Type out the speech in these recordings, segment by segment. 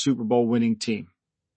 Super Bowl winning team.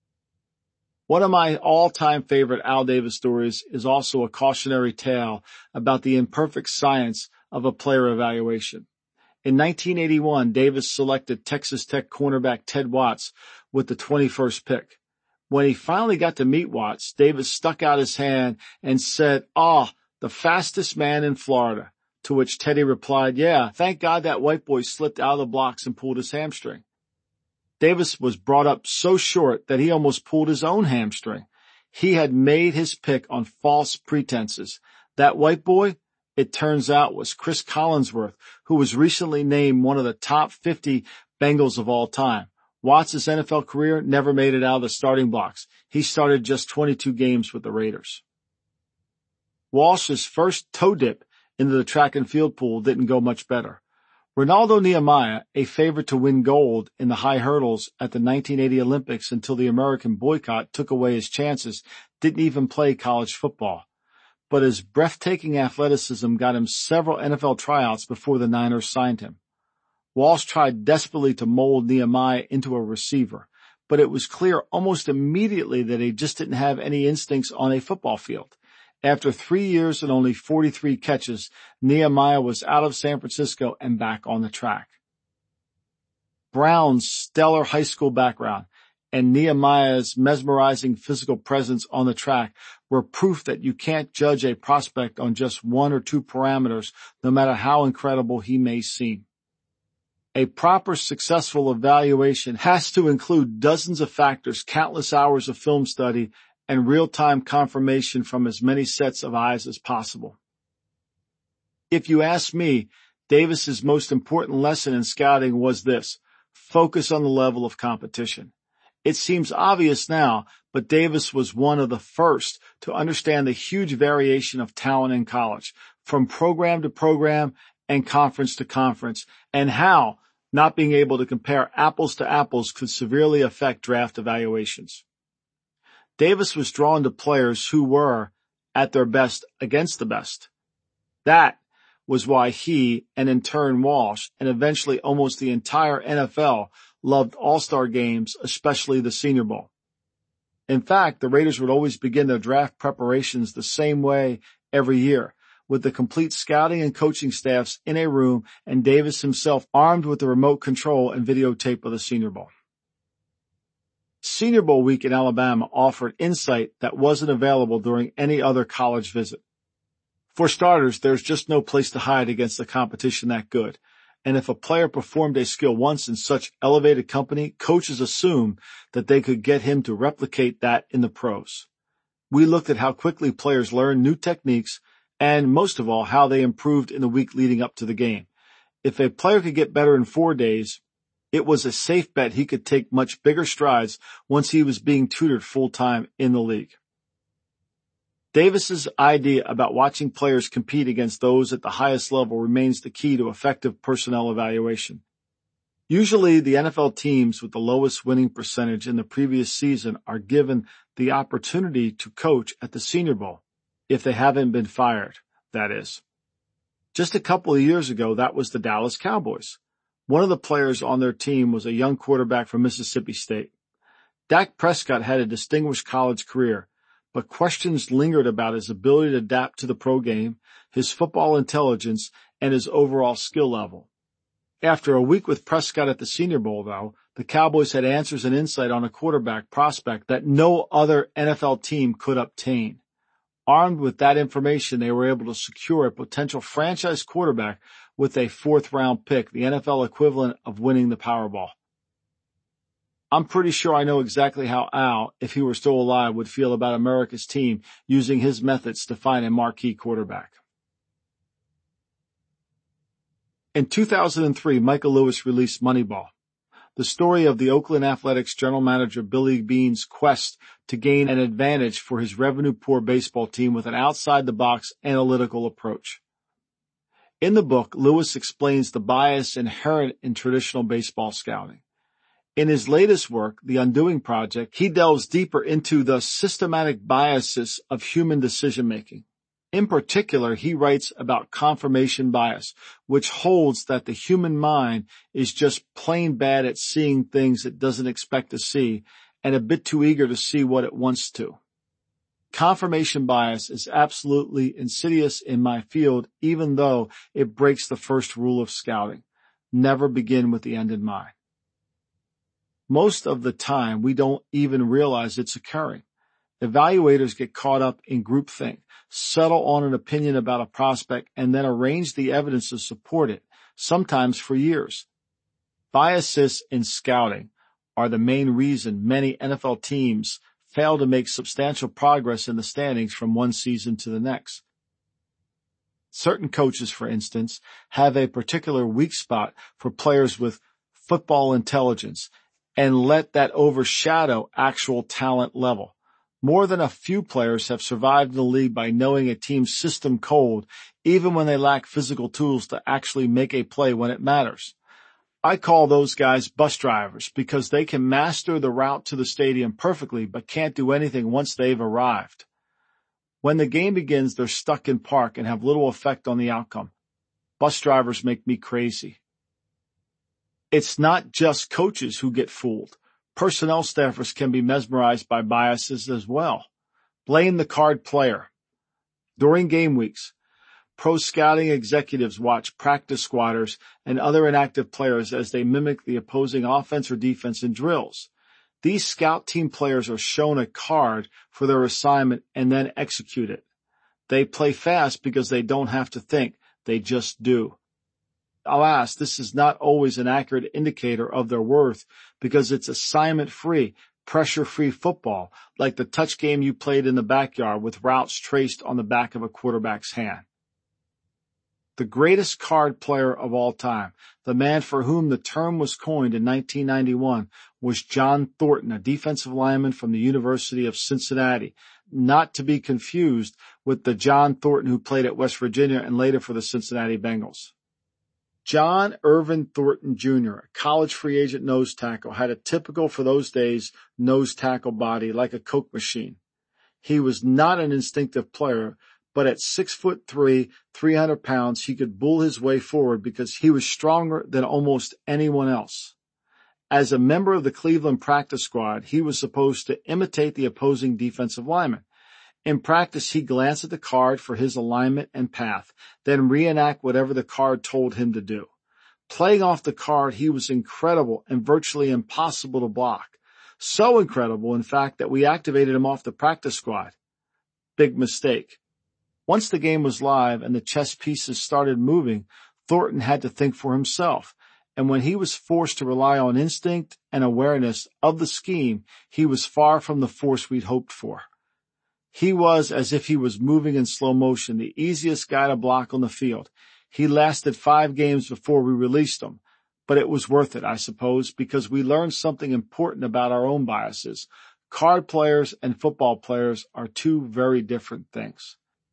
One of my all-time favorite Al Davis stories is also a cautionary tale about the imperfect science of a player evaluation. In 1981, Davis selected Texas Tech cornerback Ted Watts with the 21st pick. When he finally got to meet Watts, Davis stuck out his hand and said, the fastest man in Florida. To which Teddy replied, yeah, thank God that white boy slipped out of the blocks and pulled his hamstring. Davis was brought up so short that he almost pulled his own hamstring. He had made his pick on false pretenses. That white boy, it turns out, was Chris Collinsworth, who was recently named one of the top 50 Bengals of all time. Watts' NFL career never made it out of the starting blocks. He started just 22 games with the Raiders. Walsh's first toe dip into the track and field pool didn't go much better. Ronaldo Nehemiah, a favorite to win gold in the high hurdles at the 1980 Olympics until the American boycott took away his chances, didn't even play college football. But his breathtaking athleticism got him several NFL tryouts before the Niners signed him. Walsh tried desperately to mold Nehemiah into a receiver, but it was clear almost immediately that he just didn't have any instincts on a football field. After 3 years and only 43 catches, Nehemiah was out of San Francisco and back on the track. Brown's stellar high school background and Nehemiah's mesmerizing physical presence on the track were proof that you can't judge a prospect on just one or two parameters, no matter how incredible he may seem. A proper, successful evaluation has to include dozens of factors, countless hours of film study, and real-time confirmation from as many sets of eyes as possible. If you ask me, Davis's most important lesson in scouting was this: focus on the level of competition. It seems obvious now, but Davis was one of the first to understand the huge variation of talent in college, from program to program and conference to conference, and how not being able to compare apples to apples could severely affect draft evaluations. Davis was drawn to players who were, at their best, against the best. That was why he, and in turn Walsh, and eventually almost the entire NFL, loved All-Star games, especially the Senior Bowl. In fact, the Raiders would always begin their draft preparations the same way every year, with the complete scouting and coaching staffs in a room and Davis himself armed with the remote control and videotape of the Senior Bowl. Senior Bowl week in Alabama offered insight that wasn't available during any other college visit. For starters, there's just no place to hide against a competition that good. And if a player performed a skill once in such elevated company, coaches assumed that they could get him to replicate that in the pros. We looked at how quickly players learned new techniques and, most of all, how they improved in the week leading up to the game. If a player could get better in 4 days, it was a safe bet he could take much bigger strides once he was being tutored full-time in the league. Davis's idea about watching players compete against those at the highest level remains the key to effective personnel evaluation. Usually, the NFL teams with the lowest winning percentage in the previous season are given the opportunity to coach at the Senior Bowl, if they haven't been fired, that is. Just a couple of years ago, that was the Dallas Cowboys. One of the players on their team was a young quarterback from Mississippi State. Dak Prescott had a distinguished college career, but questions lingered about his ability to adapt to the pro game, his football intelligence, and his overall skill level. After a week with Prescott at the Senior Bowl, though, the Cowboys had answers and insight on a quarterback prospect that no other NFL team could obtain. Armed with that information, they were able to secure a potential franchise quarterback with a 4th-round pick, the NFL equivalent of winning the Powerball. I'm pretty sure I know exactly how Al, if he were still alive, would feel about America's team using his methods to find a marquee quarterback. In 2003, Michael Lewis released Moneyball, the story of the Oakland Athletics general manager Billy Beane's quest to gain an advantage for his revenue-poor baseball team with an outside-the-box analytical approach. In the book, Lewis explains the bias inherent in traditional baseball scouting. In his latest work, The Undoing Project, he delves deeper into the systematic biases of human decision-making. In particular, he writes about confirmation bias, which holds that the human mind is just plain bad at seeing things it doesn't expect to see and a bit too eager to see what it wants to. Confirmation bias is absolutely insidious in my field, even though it breaks the first rule of scouting. Never begin with the end in mind. Most of the time, we don't even realize it's occurring. Evaluators get caught up in groupthink, settle on an opinion about a prospect, and then arrange the evidence to support it, sometimes for years. Biases in scouting are the main reason many NFL teams fail to make substantial progress in the standings from one season to the next. Certain coaches, for instance, have a particular weak spot for players with football intelligence and let that overshadow actual talent level. More than a few players have survived in the league by knowing a team's system cold, even when they lack physical tools to actually make a play when it matters. I call those guys bus drivers because they can master the route to the stadium perfectly but can't do anything once they've arrived. When the game begins, they're stuck in park and have little effect on the outcome. Bus drivers make me crazy. It's not just coaches who get fooled. Personnel staffers can be mesmerized by biases as well. Blame the card player. During game weeks, pro scouting executives watch practice squatters and other inactive players as they mimic the opposing offense or defense in drills. These scout team players are shown a card for their assignment and then execute it. They play fast because they don't have to think, they just do. Alas, this is not always an accurate indicator of their worth because it's assignment-free, pressure-free football, like the touch game you played in the backyard with routes traced on the back of a quarterback's hand. The greatest card player of all time, the man for whom the term was coined in 1991, was John Thornton, a defensive lineman from the University of Cincinnati, not to be confused with the John Thornton who played at West Virginia and later for the Cincinnati Bengals. John Irvin Thornton Jr., a college free agent nose tackle, had a typical for those days nose tackle body like a Coke machine. He was not an instinctive player, but at 6'3", 300 pounds, he could bull his way forward because he was stronger than almost anyone else. As a member of the Cleveland practice squad, he was supposed to imitate the opposing defensive lineman. In practice, he glanced at the card for his alignment and path, then reenact whatever the card told him to do. Playing off the card, he was incredible and virtually impossible to block. So incredible, in fact, that we activated him off the practice squad. Big mistake. Once the game was live and the chess pieces started moving, Thornton had to think for himself. And when he was forced to rely on instinct and awareness of the scheme, he was far from the force we'd hoped for. He was as if he was moving in slow motion, the easiest guy to block on the field. He lasted 5 games before we released him, but it was worth it, I suppose, because we learned something important about our own biases. Card players and football players are two very different things.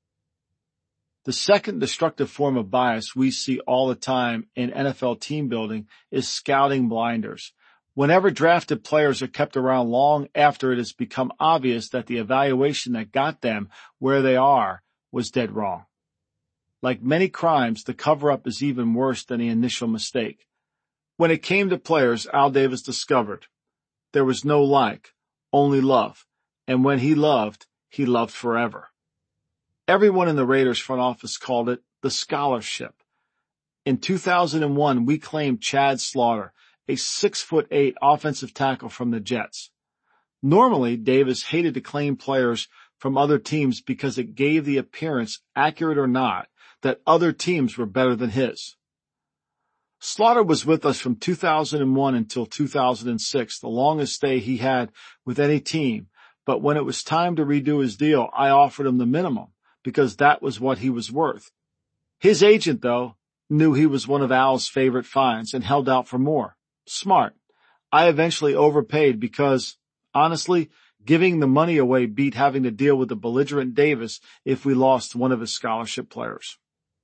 The second destructive form of bias we see all the time in NFL team building is scouting blinders. Whenever drafted players are kept around long after it has become obvious that the evaluation that got them where they are was dead wrong. Like many crimes, the cover-up is even worse than the initial mistake. When it came to players, Al Davis discovered there was no like, only love. And when he loved forever. Everyone in the Raiders front office called it the scholarship. In 2001, we claimed Chad Slaughter, a 6'8" offensive tackle from the Jets. Normally, Davis hated to claim players from other teams because it gave the appearance, accurate or not, that other teams were better than his. Slaughter was with us from 2001 until 2006, the longest stay he had with any team. But when it was time to redo his deal, I offered him the minimum because that was what he was worth. His agent, though, knew he was one of Al's favorite finds and held out for more. Smart. I eventually overpaid because, honestly, giving the money away beat having to deal with the belligerent Davis if we lost one of his scholarship players.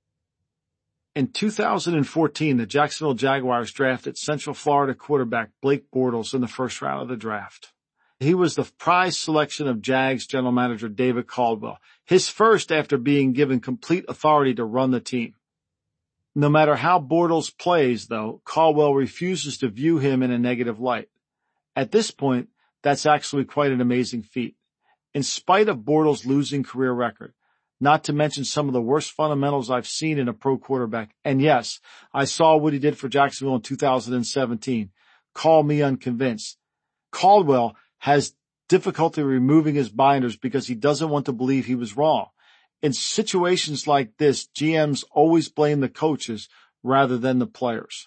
In 2014, the Jacksonville Jaguars drafted Central Florida quarterback Blake Bortles in the first round of the draft. He was the prize selection of Jags general manager David Caldwell, his first after being given complete authority to run the team. No matter how Bortles plays, though, Caldwell refuses to view him in a negative light. At this point, that's actually quite an amazing feat. In spite of Bortles' losing career record, not to mention some of the worst fundamentals I've seen in a pro quarterback, and yes, I saw what he did for Jacksonville in 2017. Call me unconvinced. Caldwell has difficulty removing his blinders because he doesn't want to believe he was wrong. In situations like this, GMs always blame the coaches rather than the players.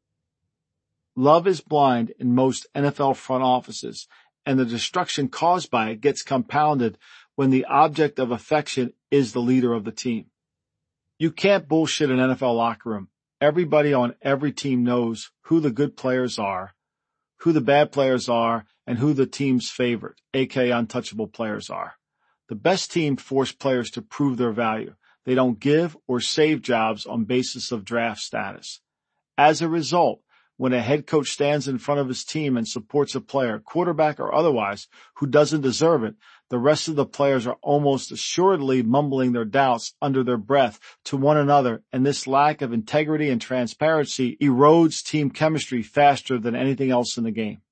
Love is blind in most NFL front offices, and the destruction caused by it gets compounded when the object of affection is the leader of the team. You can't bullshit an NFL locker room. Everybody on every team knows who the good players are, who the bad players are, and who the team's favorite, aka untouchable players are. The best team force players to prove their value. They don't give or save jobs on basis of draft status. As a result, when a head coach stands in front of his team and supports a player, quarterback or otherwise, who doesn't deserve it, the rest of the players are almost assuredly mumbling their doubts under their breath to one another, and this lack of integrity and transparency erodes team chemistry faster than anything else in the game.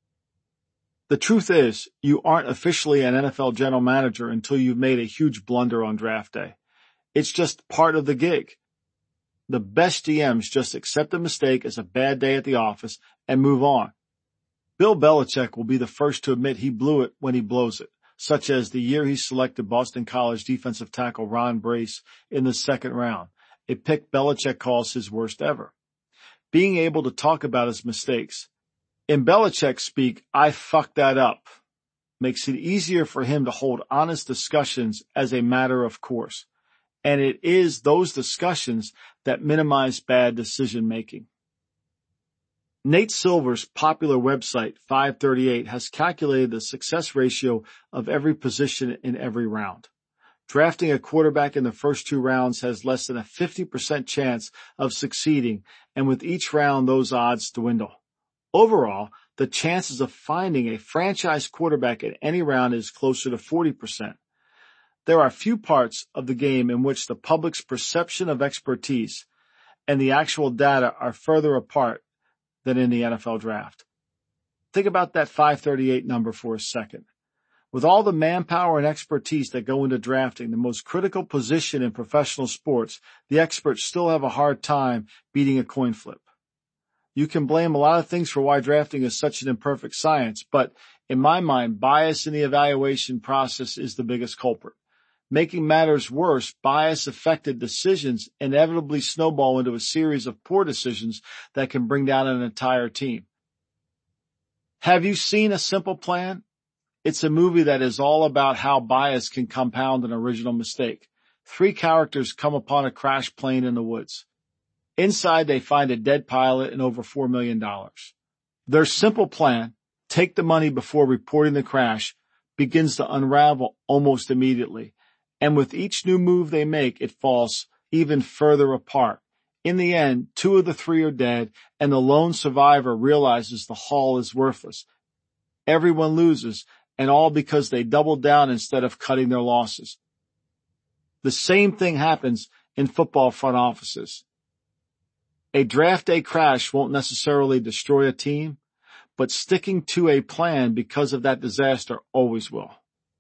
The truth is, you aren't officially an NFL general manager until you've made a huge blunder on draft day. It's just part of the gig. The best GMs just accept a mistake as a bad day at the office and move on. Bill Belichick will be the first to admit he blew it when he blows it, such as the year he selected Boston College defensive tackle Ron Brace in the second round, a pick Belichick calls his worst ever. Being able to talk about his mistakes. In Belichick speak, I fucked that up, makes it easier for him to hold honest discussions as a matter of course. And it is those discussions that minimize bad decision making. Nate Silver's popular website, 538, has calculated the success ratio of every position in every round. Drafting a quarterback in the first two rounds has less than a 50% chance of succeeding, and with each round those odds dwindle. Overall, the chances of finding a franchise quarterback in any round is closer to 40%. There are few parts of the game in which the public's perception of expertise and the actual data are further apart than in the NFL draft. Think about that 538 number for a second. With all the manpower and expertise that go into drafting the most critical position in professional sports, the experts still have a hard time beating a coin flip. You can blame a lot of things for why drafting is such an imperfect science, but in my mind, bias in the evaluation process is the biggest culprit. Making matters worse, bias-affected decisions inevitably snowball into a series of poor decisions that can bring down an entire team. Have you seen A Simple Plan? It's a movie that is all about how bias can compound an original mistake. 3 characters come upon a crashed plane in the woods. Inside, they find a dead pilot and over $4 million. Their simple plan, take the money before reporting the crash, begins to unravel almost immediately. And with each new move they make, it falls even further apart. In the end, 2 of the 3 are dead, and the lone survivor realizes the haul is worthless. Everyone loses, and all because they doubled down instead of cutting their losses. The same thing happens in football front offices. A draft day crash won't necessarily destroy a team, but sticking to a plan because of that disaster always will.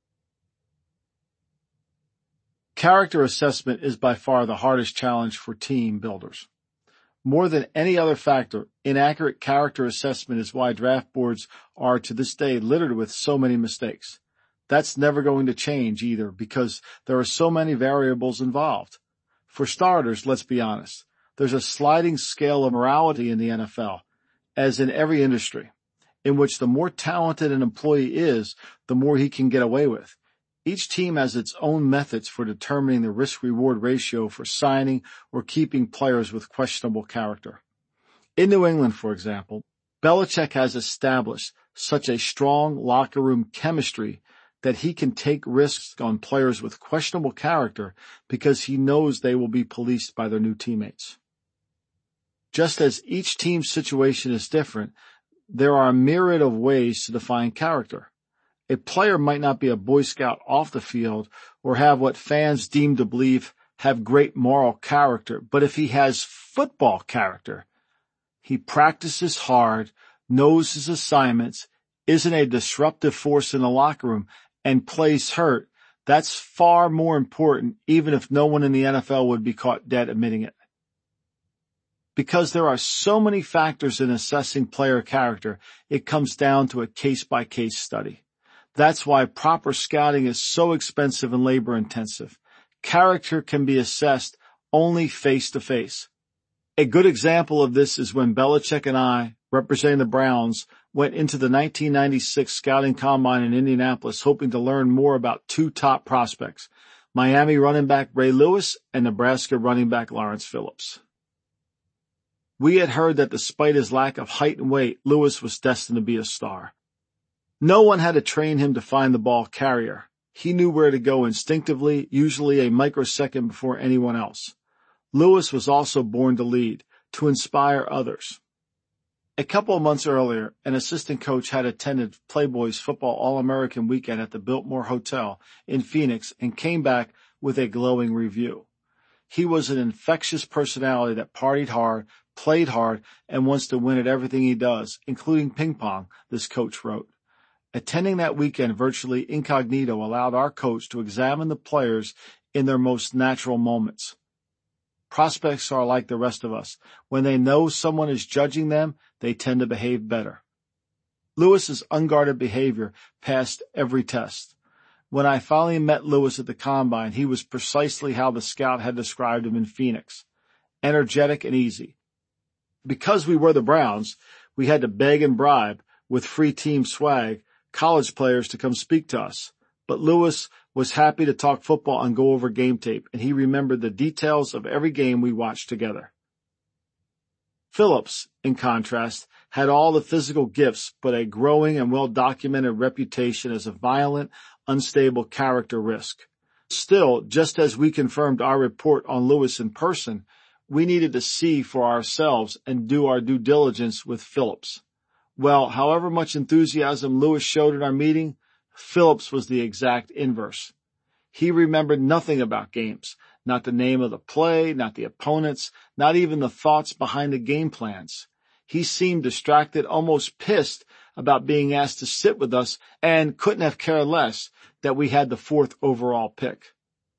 Character assessment is by far the hardest challenge for team builders. More than any other factor, inaccurate character assessment is why draft boards are to this day littered with so many mistakes. That's never going to change either because there are so many variables involved. For starters, let's be honest. There's a sliding scale of morality in the NFL, as in every industry, in which the more talented an employee is, the more he can get away with. Each team has its own methods for determining the risk-reward ratio for signing or keeping players with questionable character. In New England, for example, Belichick has established such a strong locker room chemistry that he can take risks on players with questionable character because he knows they will be policed by their new teammates. Just as each team's situation is different, there are a myriad of ways to define character. A player might not be a Boy Scout off the field or have what fans deem to believe have great moral character, but if he has football character, he practices hard, knows his assignments, isn't a disruptive force in the locker room, and plays hurt, that's far more important, even if no one in the NFL would be caught dead admitting it. Because there are so many factors in assessing player character, it comes down to a case-by-case study. That's why proper scouting is so expensive and labor-intensive. Character can be assessed only face-to-face. A good example of this is when Belichick and I, representing the Browns, went into the 1996 scouting combine in Indianapolis hoping to learn more about two top prospects, Miami running back Ray Lewis and Nebraska running back Lawrence Phillips. We had heard that despite his lack of height and weight, Lewis was destined to be a star. No one had to train him to find the ball carrier. He knew where to go instinctively, usually a microsecond before anyone else. Lewis was also born to lead, to inspire others. A couple of months earlier, an assistant coach had attended Playboy's Football All-American Weekend at the Biltmore Hotel in Phoenix and came back with a glowing review. He was an infectious personality that partied hard, played hard, and wants to win at everything he does, including ping pong, this coach wrote. Attending that weekend virtually incognito allowed our coach to examine the players in their most natural moments. Prospects are like the rest of us. When they know someone is judging them, they tend to behave better. Lewis's unguarded behavior passed every test. When I finally met Lewis at the combine, he was precisely how the scout had described him in Phoenix. Energetic and easy. Because we were the Browns, we had to beg and bribe, with free team swag, college players to come speak to us. But Lewis was happy to talk football and go over game tape, and he remembered the details of every game we watched together. Phillips, in contrast, had all the physical gifts, but a growing and well-documented reputation as a violent, unstable character risk. Still, just as we confirmed our report on Lewis in person, we needed to see for ourselves and do our due diligence with Phillips. Well, however much enthusiasm Lewis showed in our meeting, Phillips was the exact inverse. He remembered nothing about games, not the name of the play, not the opponents, not even the thoughts behind the game plans. He seemed distracted, almost pissed about being asked to sit with us, and couldn't have cared less that we had the 4th overall pick.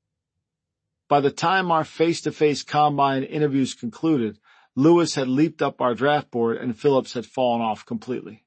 By the time our face-to-face combine interviews concluded, Lewis had leaped up our draft board and Phillips had fallen off completely.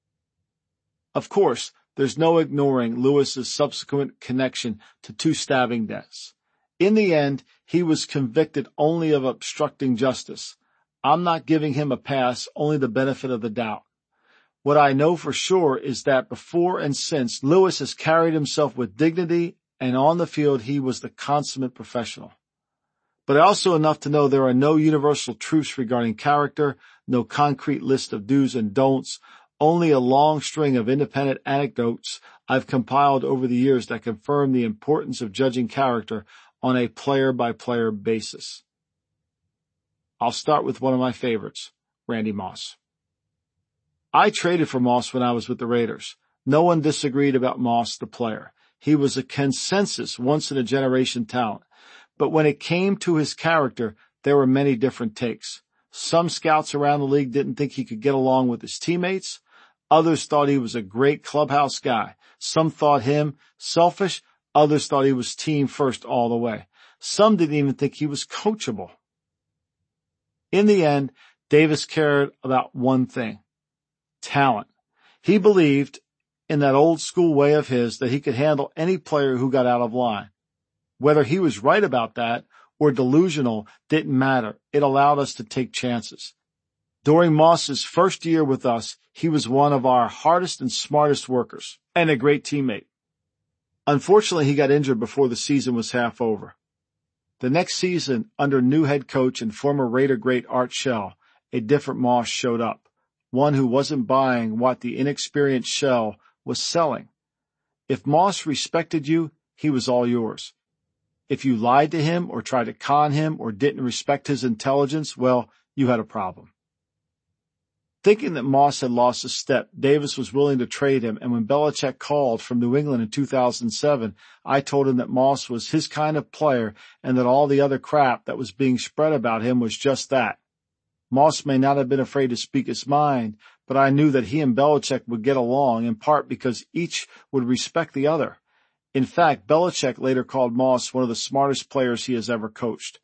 Of course, there's no ignoring Lewis's subsequent connection to 2 stabbing deaths. In the end, he was convicted only of obstructing justice. I'm not giving him a pass, only the benefit of the doubt. What I know for sure is that before and since, Lewis has carried himself with dignity, and on the field he was the consummate professional. But also enough to know there are no universal truths regarding character, no concrete list of do's and don'ts, only a long string of independent anecdotes I've compiled over the years that confirm the importance of judging character on a player-by-player basis. I'll start with one of my favorites, Randy Moss. I traded for Moss when I was with the Raiders. No one disagreed about Moss, the player. He was a consensus once-in-a-generation talent. But when it came to his character, there were many different takes. Some scouts around the league didn't think he could get along with his teammates. Others thought he was a great clubhouse guy. Some thought him selfish. Others thought he was team first all the way. Some didn't even think he was coachable. In the end, Davis cared about one thing: talent. He believed, in that old school way of his, that he could handle any player who got out of line. Whether he was right about that or delusional didn't matter. It allowed us to take chances. During Moss's first year with us, he was one of our hardest and smartest workers and a great teammate. Unfortunately, he got injured before the season was half over. The next season, under new head coach and former Raider great Art Shell, a different Moss showed up, one who wasn't buying what the inexperienced Shell was selling. If Moss respected you, he was all yours. If you lied to him or tried to con him or didn't respect his intelligence, well, you had a problem. Thinking that Moss had lost a step, Davis was willing to trade him, and when Belichick called from New England in 2007, I told him that Moss was his kind of player and that all the other crap that was being spread about him was just that. Moss may not have been afraid to speak his mind, but I knew that he and Belichick would get along, in part because each would respect the other. In fact, Belichick later called Moss one of the smartest players he has ever coached.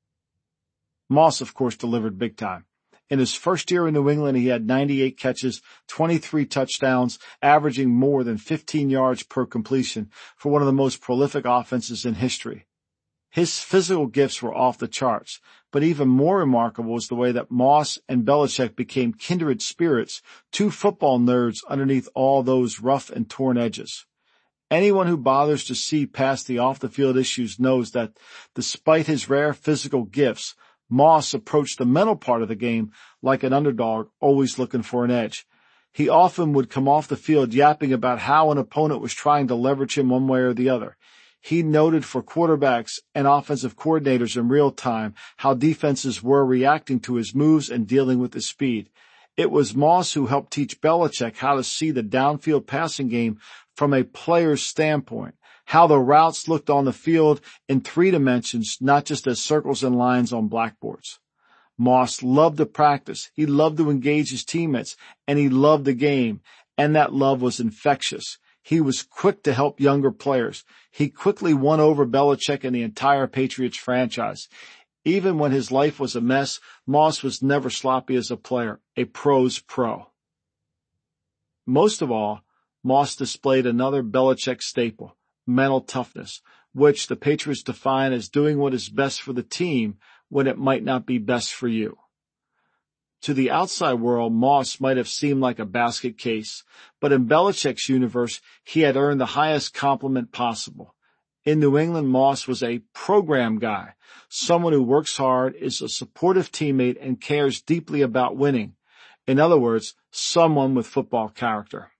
Moss, of course, delivered big time. In his first year in New England, he had 98 catches, 23 touchdowns, averaging more than 15 yards per completion for one of the most prolific offenses in history. His physical gifts were off the charts, but even more remarkable was the way that Moss and Belichick became kindred spirits, two football nerds underneath all those rough and torn edges. Anyone who bothers to see past the off-the-field issues knows that despite his rare physical gifts, Moss approached the mental part of the game like an underdog, always looking for an edge. He often would come off the field yapping about how an opponent was trying to leverage him one way or the other. He noted for quarterbacks and offensive coordinators in real time how defenses were reacting to his moves and dealing with his speed. It was Moss who helped teach Belichick how to see the downfield passing game from a player's standpoint, how the routes looked on the field in 3 dimensions, not just as circles and lines on blackboards. Moss loved to practice. He loved to engage his teammates, and he loved the game, and that love was infectious. He was quick to help younger players. He quickly won over Belichick and the entire Patriots franchise. Even when his life was a mess, Moss was never sloppy as a player, a pro's pro. Most of all, Moss displayed another Belichick staple, mental toughness, which the Patriots define as doing what is best for the team when it might not be best for you. To the outside world, Moss might have seemed like a basket case, but in Belichick's universe, he had earned the highest compliment possible. In New England, Moss was a program guy, someone who works hard, is a supportive teammate, and cares deeply about winning. In other words, someone with football character.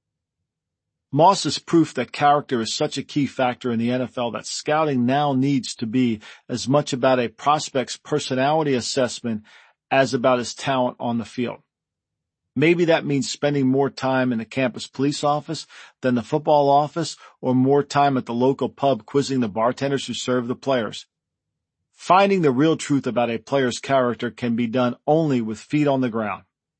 Moss is proof that character is such a key factor in the NFL that scouting now needs to be as much about a prospect's personality assessment as about his talent on the field. Maybe that means spending more time in the campus police office than the football office, or more time at the local pub quizzing the bartenders who serve the players. Finding the real truth about a player's character can be done only with feet on the ground.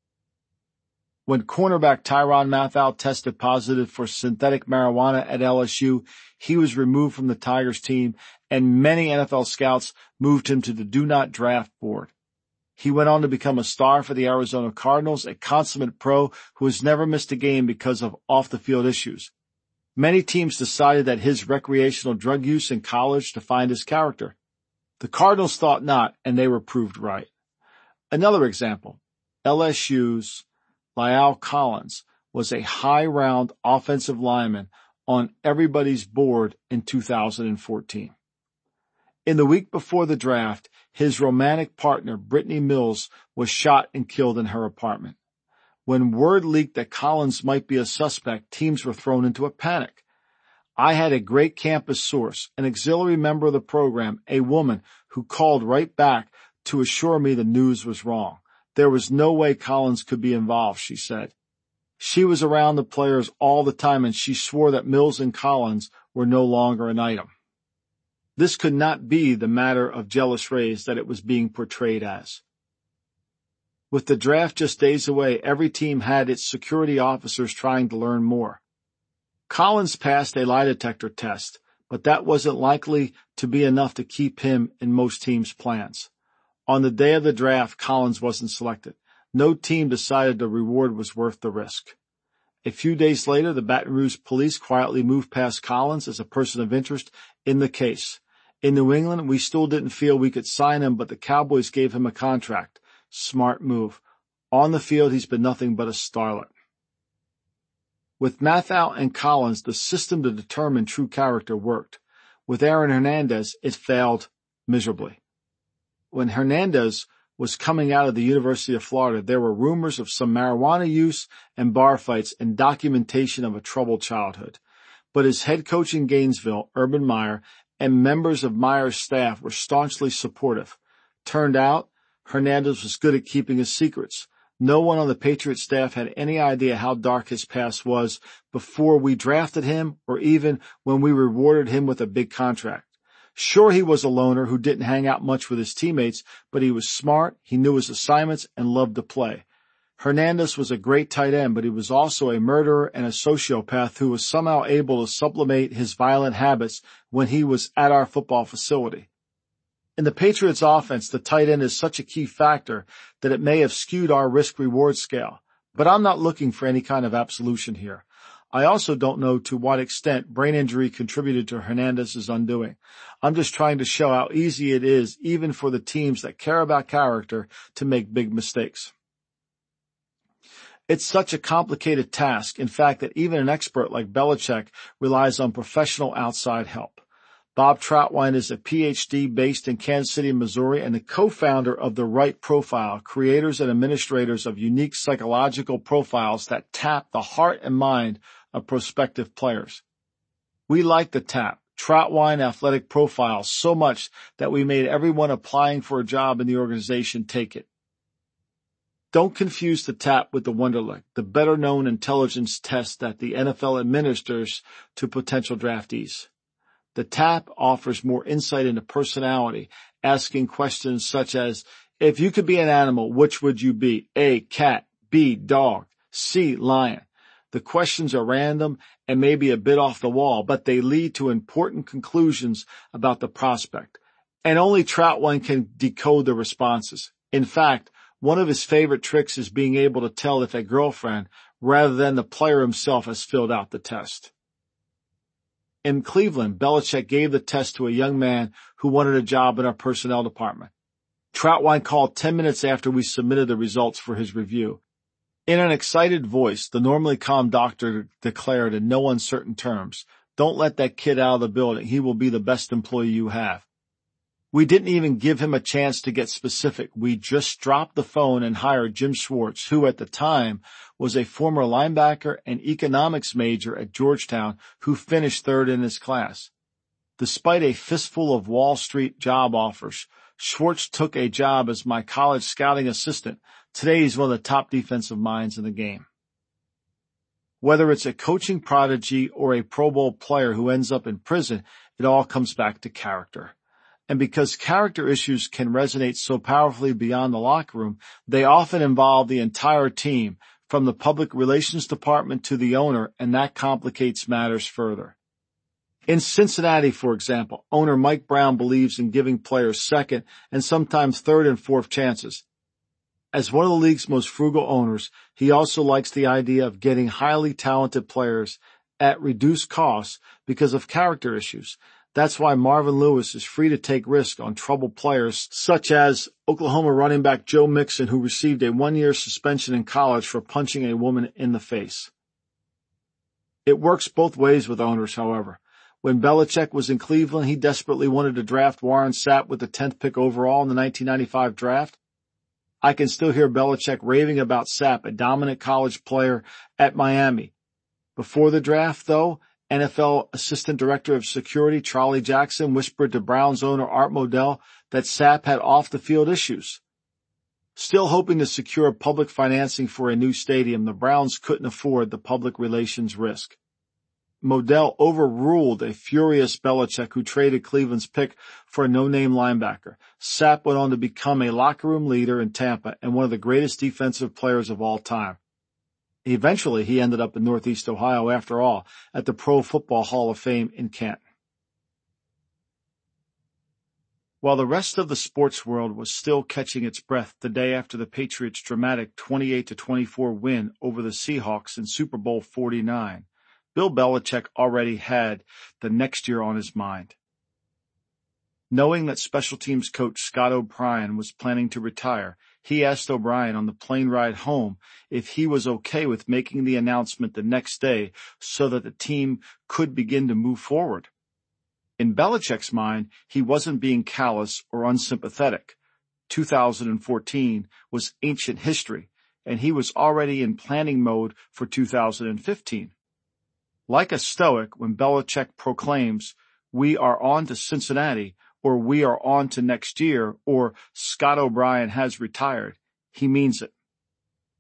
When cornerback Tyrann Mathieu tested positive for synthetic marijuana at LSU, he was removed from the Tigers team, and many NFL scouts moved him to the Do Not Draft board. He went on to become a star for the Arizona Cardinals, a consummate pro who has never missed a game because of off-the-field issues. Many teams decided that his recreational drug use in college defined his character. The Cardinals thought not, and they were proved right. Another example, LSU's La'el Collins was a high-round offensive lineman on everybody's board in 2014. In the week before the draft, his romantic partner, Brittany Mills, was shot and killed in her apartment. When word leaked that Collins might be a suspect, teams were thrown into a panic. I had a great campus source, an auxiliary member of the program, a woman who called right back to assure me the news was wrong. There was no way Collins could be involved, she said. She was around the players all the time, and she swore that Mills and Collins were no longer an item. This could not be the matter of jealous rays that it was being portrayed as. With the draft just days away, every team had its security officers trying to learn more. Collins passed a lie detector test, but that wasn't likely to be enough to keep him in most teams' plans. On the day of the draft, Collins wasn't selected. No team decided the reward was worth the risk. A few days later, the Baton Rouge police quietly moved past Collins as a person of interest in the case. In New England, we still didn't feel we could sign him, but the Cowboys gave him a contract. Smart move. On the field, he's been nothing but a starlet. With Mathieu and Collins, the system to determine true character worked. With Aaron Hernandez, it failed miserably. When Hernandez was coming out of the University of Florida, there were rumors of some marijuana use and bar fights and documentation of a troubled childhood. But his head coach in Gainesville, Urban Meyer, and members of Meyer's staff were staunchly supportive. Turned out, Hernandez was good at keeping his secrets. No one on the Patriots staff had any idea how dark his past was before we drafted him or even when we rewarded him with a big contract. Sure, he was a loner who didn't hang out much with his teammates, but he was smart, he knew his assignments, and loved to play. Hernandez was a great tight end, but he was also a murderer and a sociopath who was somehow able to sublimate his violent habits when he was at our football facility. In the Patriots offense, the tight end is such a key factor that it may have skewed our risk-reward scale. But I'm not looking for any kind of absolution here. I also don't know to what extent brain injury contributed to Hernandez's undoing. I'm just trying to show how easy it is, even for the teams that care about character, to make big mistakes. It's such a complicated task, in fact, that even an expert like Belichick relies on professional outside help. Bob Trautwein is a PhD based in Kansas City, Missouri, and the co-founder of The Right Profile, creators and administrators of unique psychological profiles that tap the heart and mind of prospective players. We like the TAP, Trautwein Athletic Profile, so much that we made everyone applying for a job in the organization take it. Don't confuse the TAP with the Wonderlic, the better-known intelligence test that the NFL administers to potential draftees. The TAP offers more insight into personality, asking questions such as, if you could be an animal, which would you be? A, cat, B, dog, C, lion. The questions are random and maybe a bit off the wall, but they lead to important conclusions about the prospect. And only Trautwein can decode the responses. In fact, one of his favorite tricks is being able to tell if a girlfriend, rather than the player himself, has filled out the test. In Cleveland, Belichick gave the test to a young man who wanted a job in our personnel department. Trautwein called 10 minutes after we submitted the results for his review. In an excited voice, the normally calm doctor declared in no uncertain terms, "Don't let that kid out of the building. He will be the best employee you have." We didn't even give him a chance to get specific. We just dropped the phone and hired Jim Schwartz, who at the time was a former linebacker and economics major at Georgetown who finished third in his class. Despite a fistful of Wall Street job offers, Schwartz took a job as my college scouting assistant. Today he's one of the top defensive minds in the game. Whether it's a coaching prodigy or a Pro Bowl player who ends up in prison, it all comes back to character. And because character issues can resonate so powerfully beyond the locker room, they often involve the entire team, from the public relations department to the owner, and that complicates matters further. In Cincinnati, for example, owner Mike Brown believes in giving players second and sometimes third and fourth chances. As one of the league's most frugal owners, he also likes the idea of getting highly talented players at reduced costs because of character issues. That's why Marvin Lewis is free to take risks on troubled players such as Oklahoma running back Joe Mixon, who received a 1-year suspension in college for punching a woman in the face. It works both ways with owners, however. When Belichick was in Cleveland, he desperately wanted to draft Warren Sapp with the 10th pick overall in the 1995 draft. I can still hear Belichick raving about Sapp, a dominant college player at Miami. Before the draft, though, NFL Assistant Director of Security Charlie Jackson whispered to Browns owner Art Modell that Sapp had off-the-field issues. Still hoping to secure public financing for a new stadium, the Browns couldn't afford the public relations risk. Modell overruled a furious Belichick who traded Cleveland's pick for a no-name linebacker. Sapp went on to become a locker room leader in Tampa and one of the greatest defensive players of all time. Eventually, he ended up in Northeast Ohio, after all, at the Pro Football Hall of Fame in Canton. While the rest of the sports world was still catching its breath the day after the Patriots' dramatic 28-24 win over the Seahawks in Super Bowl 49, Bill Belichick already had the next year on his mind. Knowing that special teams coach Scott O'Brien was planning to retire, he asked O'Brien on the plane ride home if he was okay with making the announcement the next day so that the team could begin to move forward. In Belichick's mind, he wasn't being callous or unsympathetic. 2014 was ancient history, and he was already in planning mode for 2015. Like a stoic, when Belichick proclaims, "We are on to Cincinnati," or "We are on to next year," or "Scott O'Brien has retired," he means it.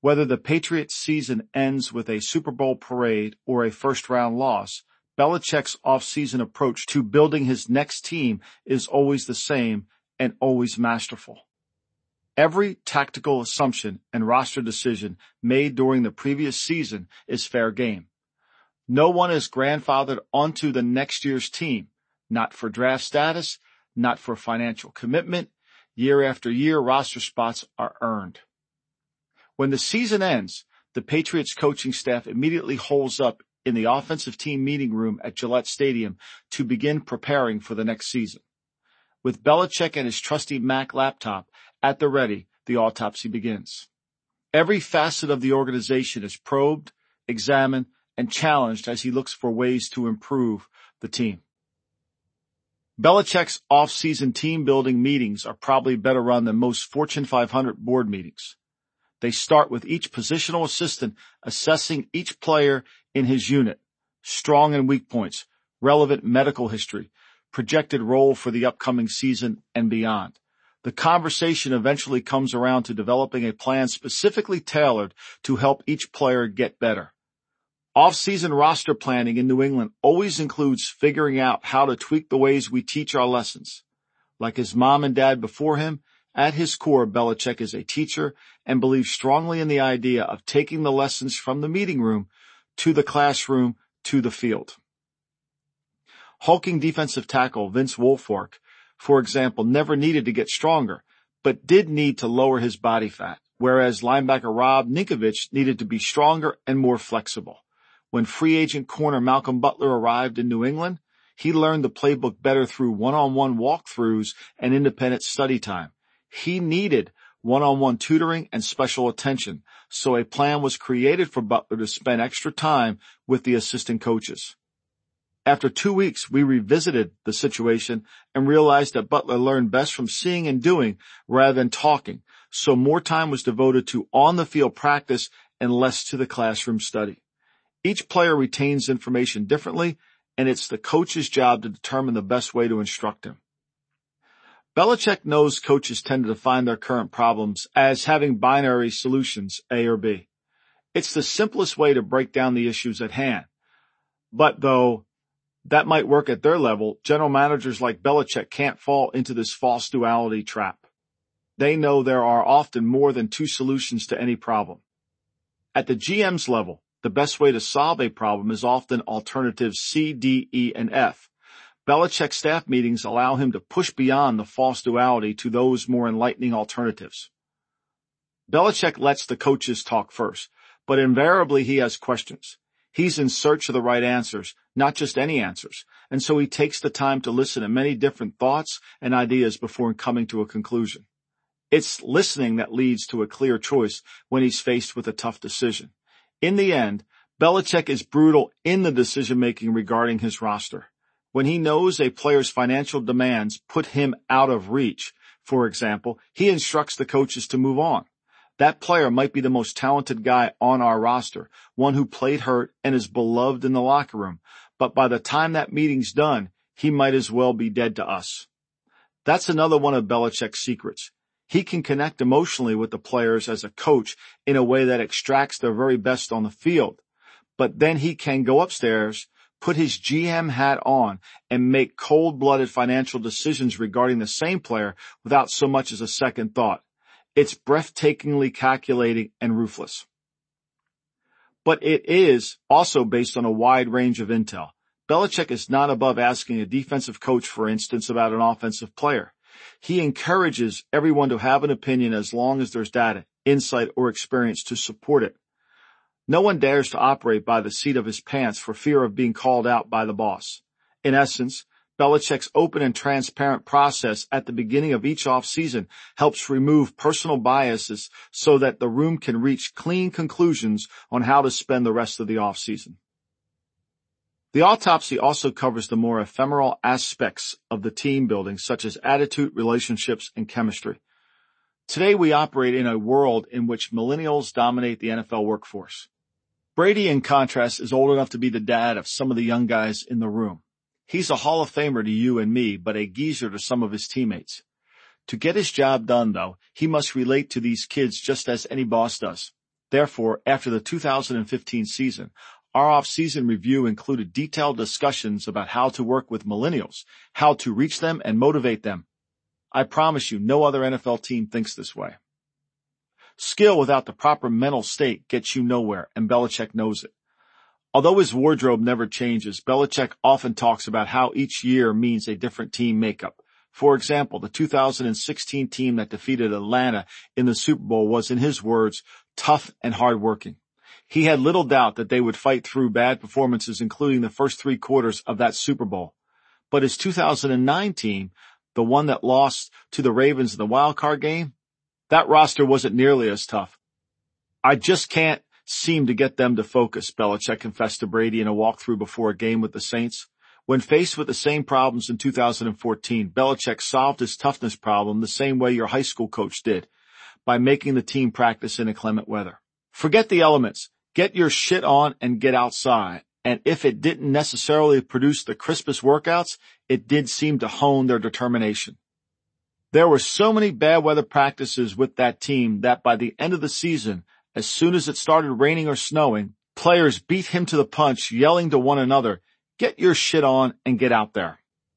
Whether the Patriots' season ends with a Super Bowl parade or a first-round loss, Belichick's off-season approach to building his next team is always the same and always masterful. Every tactical assumption and roster decision made during the previous season is fair game. No one is grandfathered onto the next year's team, not for draft status, not for financial commitment. Year after year, roster spots are earned. When the season ends, the Patriots coaching staff immediately holes up in the offensive team meeting room at Gillette Stadium to begin preparing for the next season. With Belichick and his trusty Mac laptop at the ready, the autopsy begins. Every facet of the organization is probed, examined, and challenged as he looks for ways to improve the team. Belichick's off-season team-building meetings are probably better run than most Fortune 500 board meetings. They start with each positional assistant assessing each player in his unit, strong and weak points, relevant medical history, projected role for the upcoming season and beyond. The conversation eventually comes around to developing a plan specifically tailored to help each player get better. Off-season roster planning in New England always includes figuring out how to tweak the ways we teach our lessons. Like his mom and dad before him, at his core, Belichick is a teacher and believes strongly in the idea of taking the lessons from the meeting room to the classroom to the field. Hulking defensive tackle Vince Wilfork, for example, never needed to get stronger, but did need to lower his body fat, whereas linebacker Rob Ninkovich needed to be stronger and more flexible. When free agent corner Malcolm Butler arrived in New England, he learned the playbook better through one-on-one walkthroughs and independent study time. He needed one-on-one tutoring and special attention, so a plan was created for Butler to spend extra time with the assistant coaches. After 2 weeks, we revisited the situation and realized that Butler learned best from seeing and doing rather than talking, so more time was devoted to on-the-field practice and less to the classroom study. Each player retains information differently, and it's the coach's job to determine the best way to instruct him. Belichick knows coaches tend to define their current problems as having binary solutions, A or B. It's the simplest way to break down the issues at hand. But though that might work at their level, general managers like Belichick can't fall into this false duality trap. They know there are often more than two solutions to any problem. At the GM's level, the best way to solve a problem is often alternatives C, D, E, and F. Belichick's staff meetings allow him to push beyond the false duality to those more enlightening alternatives. Belichick lets the coaches talk first, but invariably he has questions. He's in search of the right answers, not just any answers, and so he takes the time to listen to many different thoughts and ideas before coming to a conclusion. It's listening that leads to a clear choice when he's faced with a tough decision. In the end, Belichick is brutal in the decision-making regarding his roster. When he knows a player's financial demands put him out of reach, for example, he instructs the coaches to move on. That player might be the most talented guy on our roster, one who played hurt and is beloved in the locker room, but by the time that meeting's done, he might as well be dead to us. That's another one of Belichick's secrets. He can connect emotionally with the players as a coach in a way that extracts their very best on the field, but then he can go upstairs, put his GM hat on, and make cold-blooded financial decisions regarding the same player without so much as a second thought. It's breathtakingly calculating and ruthless. But it is also based on a wide range of intel. Belichick is not above asking a defensive coach, for instance, about an offensive player. He encourages everyone to have an opinion as long as there's data, insight, or experience to support it. No one dares to operate by the seat of his pants for fear of being called out by the boss. In essence, Belichick's open and transparent process at the beginning of each offseason helps remove personal biases so that the room can reach clean conclusions on how to spend the rest of the offseason. The autopsy also covers the more ephemeral aspects of the team building, such as attitude, relationships, and chemistry. Today we operate in a world in which millennials dominate the NFL workforce. Brady, in contrast, is old enough to be the dad of some of the young guys in the room. He's a Hall of Famer to you and me, but a geezer to some of his teammates. To get his job done, though, he must relate to these kids just as any boss does. Therefore, after the 2015 season, our off-season review included detailed discussions about how to work with millennials, how to reach them and motivate them. I promise you, no other NFL team thinks this way. Skill without the proper mental state gets you nowhere, and Belichick knows it. Although his wardrobe never changes, Belichick often talks about how each year means a different team makeup. For example, the 2016 team that defeated Atlanta in the Super Bowl was, in his words, tough and hardworking. He had little doubt that they would fight through bad performances, including the first 3 quarters of that Super Bowl. But his 2009 team, the one that lost to the Ravens in the wild-card game, that roster wasn't nearly as tough. I just can't seem to get them to focus, Belichick confessed to Brady in a walkthrough before a game with the Saints. When faced with the same problems in 2014, Belichick solved his toughness problem the same way your high school coach did, by making the team practice in inclement weather. Forget the elements. Get your shit on and get outside. And if it didn't necessarily produce the crispest workouts, it did seem to hone their determination. There were so many bad weather practices with that team that by the end of the season, as soon as it started raining or snowing, players beat him to the punch, yelling to one another, "Get your shit on and get out there."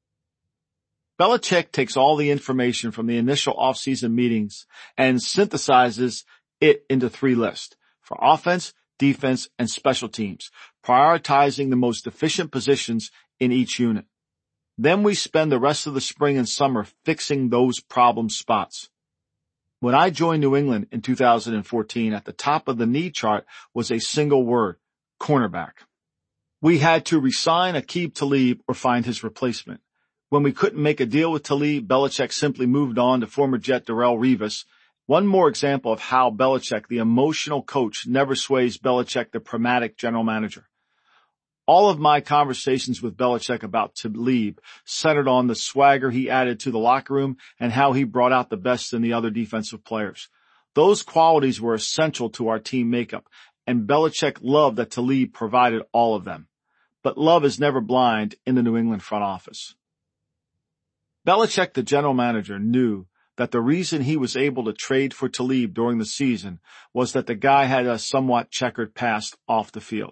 Belichick takes all the information from the initial off-season meetings and synthesizes it into 3 lists for offense, defense, and special teams, prioritizing the most efficient positions in each unit. Then we spend the rest of the spring and summer fixing those problem spots. When I joined New England in 2014, at the top of the need chart was a single word: cornerback. We had to re-sign Aqib Talib or find his replacement. When we couldn't make a deal with Talib, Belichick simply moved on to former Jet Darrelle Revis. One more example of how Belichick, the emotional coach, never sways Belichick, the pragmatic general manager. All of my conversations with Belichick about Talib centered on the swagger he added to the locker room and how he brought out the best in the other defensive players. Those qualities were essential to our team makeup, and Belichick loved that Talib provided all of them. But love is never blind in the New England front office. Belichick, the general manager, knew that the reason he was able to trade for Talib during the season was that the guy had a somewhat checkered past off the field.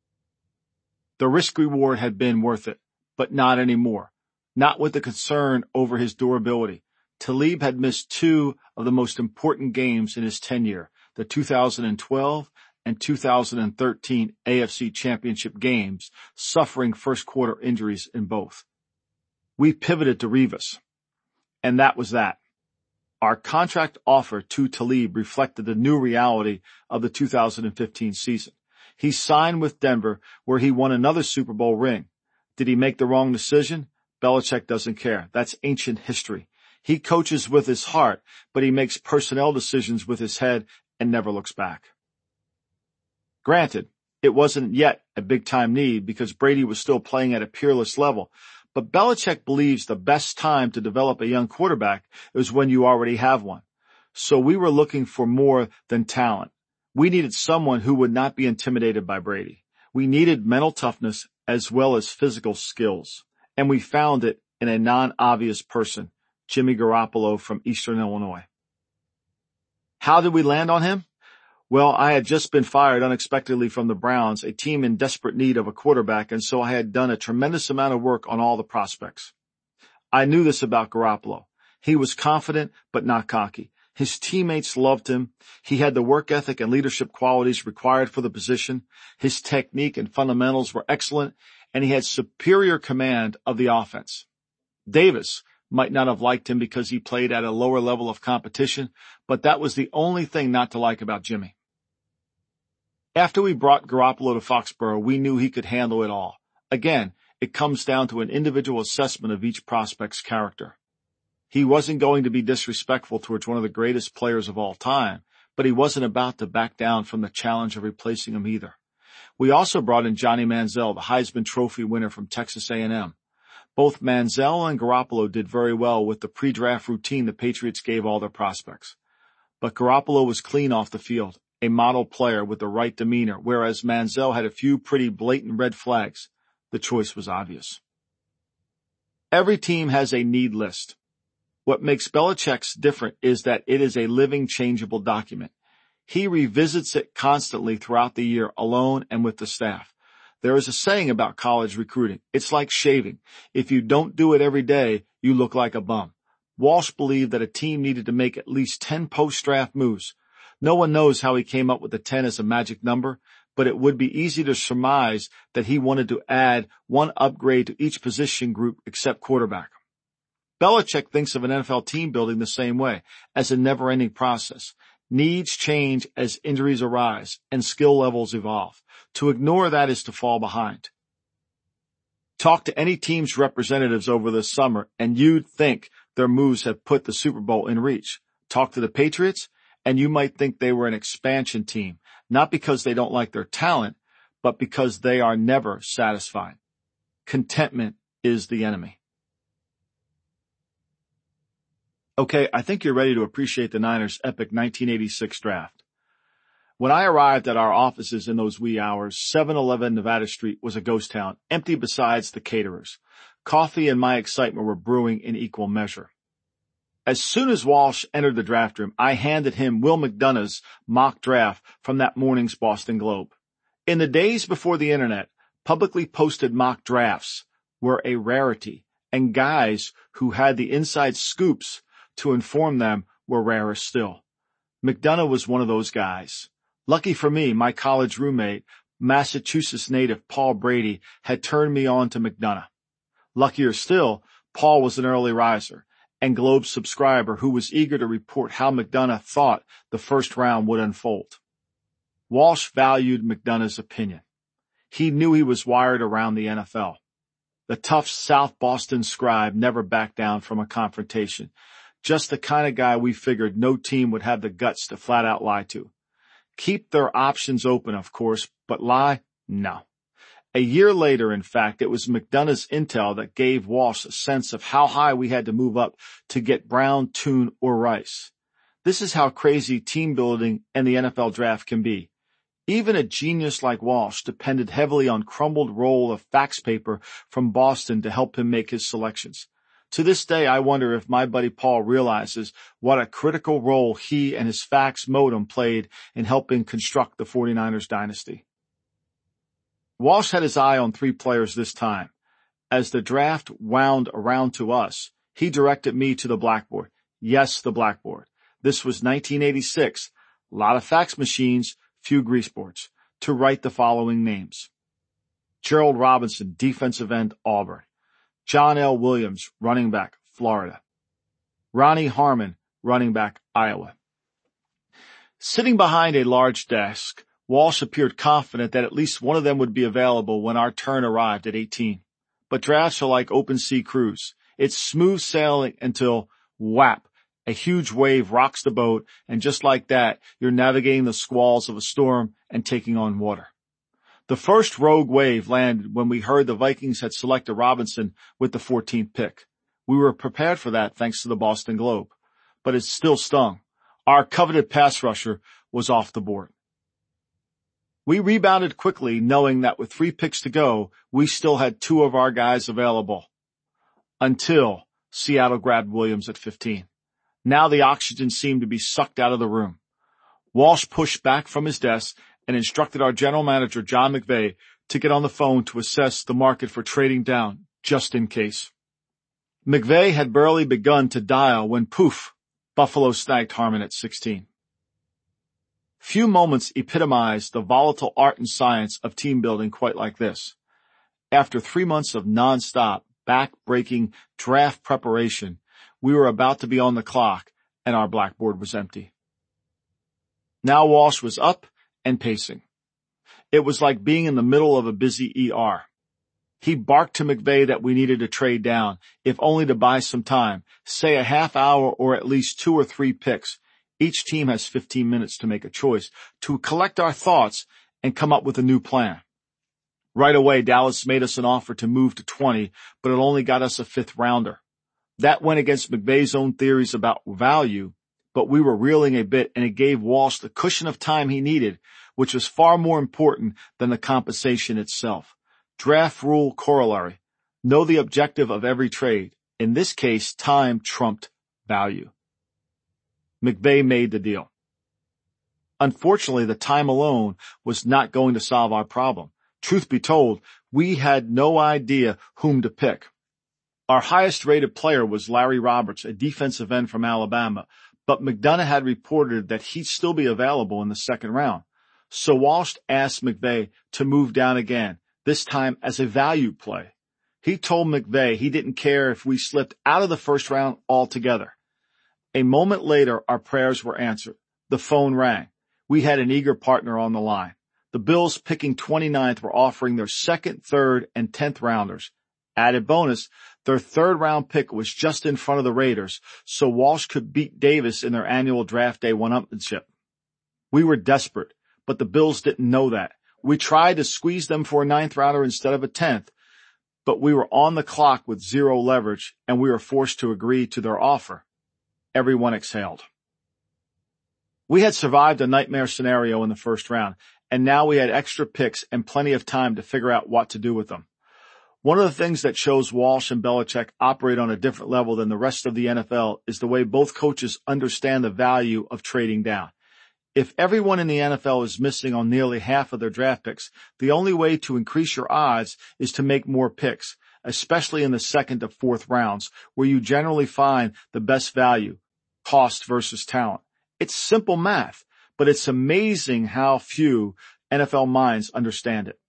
The risk-reward had been worth it, but not anymore. Not with the concern over his durability. Talib had missed 2 of the most important games in his tenure, the 2012 and 2013 AFC Championship games, suffering first-quarter injuries in both. We pivoted to Revis, and that was that. Our contract offer to Talib reflected the new reality of the 2015 season. He signed with Denver, where he won another Super Bowl ring. Did he make the wrong decision? Belichick doesn't care. That's ancient history. He coaches with his heart, but he makes personnel decisions with his head and never looks back. Granted, it wasn't yet a big-time need because Brady was still playing at a peerless level, but Belichick believes the best time to develop a young quarterback is when you already have one. So we were looking for more than talent. We needed someone who would not be intimidated by Brady. We needed mental toughness as well as physical skills, and we found it in a non-obvious person, Jimmy Garoppolo from Eastern Illinois. How did we land on him? Well, I had just been fired unexpectedly from the Browns, a team in desperate need of a quarterback, and so I had done a tremendous amount of work on all the prospects. I knew this about Garoppolo. He was confident but not cocky. His teammates loved him. He had the work ethic and leadership qualities required for the position. His technique and fundamentals were excellent, and he had superior command of the offense. Davis might not have liked him because he played at a lower level of competition, but that was the only thing not to like about Jimmy. After we brought Garoppolo to Foxborough, we knew he could handle it all. Again, it comes down to an individual assessment of each prospect's character. He wasn't going to be disrespectful towards one of the greatest players of all time, but he wasn't about to back down from the challenge of replacing him either. We also brought in Johnny Manziel, the Heisman Trophy winner from Texas A&M. Both Manziel and Garoppolo did very well with the pre-draft routine the Patriots gave all their prospects. But Garoppolo was clean off the field, a model player with the right demeanor, whereas Manziel had a few pretty blatant red flags. The choice was obvious. Every team has a need list. What makes Belichick's different is that it is a living, changeable document. He revisits it constantly throughout the year, alone and with the staff. There is a saying about college recruiting. It's like shaving. If you don't do it every day, you look like a bum. Walsh believed that a team needed to make at least 10 post-draft moves. No one knows how he came up with the 10 as a magic number, but it would be easy to surmise that he wanted to add one upgrade to each position group except quarterback. Belichick thinks of an NFL team building the same way, as a never-ending process. Needs change as injuries arise and skill levels evolve. To ignore that is to fall behind. Talk to any team's representatives over the summer and you'd think their moves have put the Super Bowl in reach. Talk to the Patriots and you might think they were an expansion team, not because they don't like their talent, but because they are never satisfied. Contentment is the enemy. Okay, I think you're ready to appreciate the Niners' epic 1986 draft. When I arrived at our offices in those wee hours, 711 Nevada Street was a ghost town, empty besides the caterers. Coffee and my excitement were brewing in equal measure. As soon as Walsh entered the draft room, I handed him Will McDonough's mock draft from that morning's Boston Globe. In the days before the internet, publicly posted mock drafts were a rarity, and guys who had the inside scoops to inform them were rarer still. McDonough was one of those guys. Lucky for me, my college roommate, Massachusetts native Paul Brady, had turned me on to McDonough. Luckier still, Paul was an early riser and Globe subscriber who was eager to report how McDonough thought the first round would unfold. Walsh valued McDonough's opinion. He knew he was wired around the NFL. The tough South Boston scribe never backed down from a confrontation. Just the kind of guy we figured no team would have the guts to flat out lie to. Keep their options open, of course, but lie? No. A year later, in fact, it was McDonough's intel that gave Walsh a sense of how high we had to move up to get Brown, Tune, or Rice. This is how crazy team building and the NFL draft can be. Even a genius like Walsh depended heavily on crumbled roll of fax paper from Boston to help him make his selections. To this day, I wonder if my buddy Paul realizes what a critical role he and his fax modem played in helping construct the 49ers dynasty. Walsh had his eye on 3 players this time. As the draft wound around to us, he directed me to the blackboard. Yes, the blackboard. This was 1986. A lot of fax machines, few grease boards. To write the following names. Gerald Robinson, defensive end, Auburn. John L. Williams, running back, Florida. Ronnie Harmon, running back, Iowa. Sitting behind a large desk, Walsh appeared confident that at least one of them would be available when our turn arrived at 18. But drafts are like open sea cruise. It's smooth sailing until, whap, a huge wave rocks the boat, and just like that, you're navigating the squalls of a storm and taking on water. The first rogue wave landed when we heard the Vikings had selected Robinson with the 14th pick. We were prepared for that thanks to the Boston Globe. But it still stung. Our coveted pass rusher was off the board. We rebounded quickly, knowing that with 3 picks to go, we still had 2 of our guys available. Until Seattle grabbed Williams at 15. Now the oxygen seemed to be sucked out of the room. Walsh pushed back from his desk and instructed our general manager, John McVay, to get on the phone to assess the market for trading down, just in case. McVay had barely begun to dial when, poof, Buffalo snagged Harmon at 16. Few moments epitomized the volatile art and science of team building quite like this. After 3 months of nonstop, back-breaking draft preparation, we were about to be on the clock, and our blackboard was empty. Now Walsh was up and pacing. It was like being in the middle of a busy ER. He barked to McVay that we needed to trade down, if only to buy some time, say a half hour or at least 2 or 3 picks. Each team has 15 minutes to make a choice, to collect our thoughts and come up with a new plan. Right away, Dallas made us an offer to move to 20, but it only got us a 5th rounder. That went against McVay's own theories about value, but we were reeling a bit, and it gave Walsh the cushion of time he needed, which was far more important than the compensation itself. Draft rule corollary. Know the objective of every trade. In this case, time trumped value. McVay made the deal. Unfortunately, the time alone was not going to solve our problem. Truth be told, we had no idea whom to pick. Our highest rated player was Larry Roberts, a defensive end from Alabama, but McDonough had reported that he'd still be available in the second round. So Walsh asked McVay to move down again, this time as a value play. He told McVay he didn't care if we slipped out of the first round altogether. A moment later, our prayers were answered. The phone rang. We had an eager partner on the line. The Bills, picking 29th, were offering their second, third, and 10th rounders. Added bonus, their third round pick was just in front of the Raiders, so Walsh could beat Davis in their annual draft day one-upmanship. We were desperate, but the Bills didn't know that. We tried to squeeze them for a 9th rounder instead of a 10th, but we were on the clock with zero leverage, and we were forced to agree to their offer. Everyone exhaled. We had survived a nightmare scenario in the first round, and now we had extra picks and plenty of time to figure out what to do with them. One of the things that shows Walsh and Belichick operate on a different level than the rest of the NFL is the way both coaches understand the value of trading down. If everyone in the NFL is missing on nearly half of their draft picks, the only way to increase your odds is to make more picks, especially in the second to fourth rounds, where you generally find the best value, cost versus talent. It's simple math, but it's amazing how few NFL minds understand it.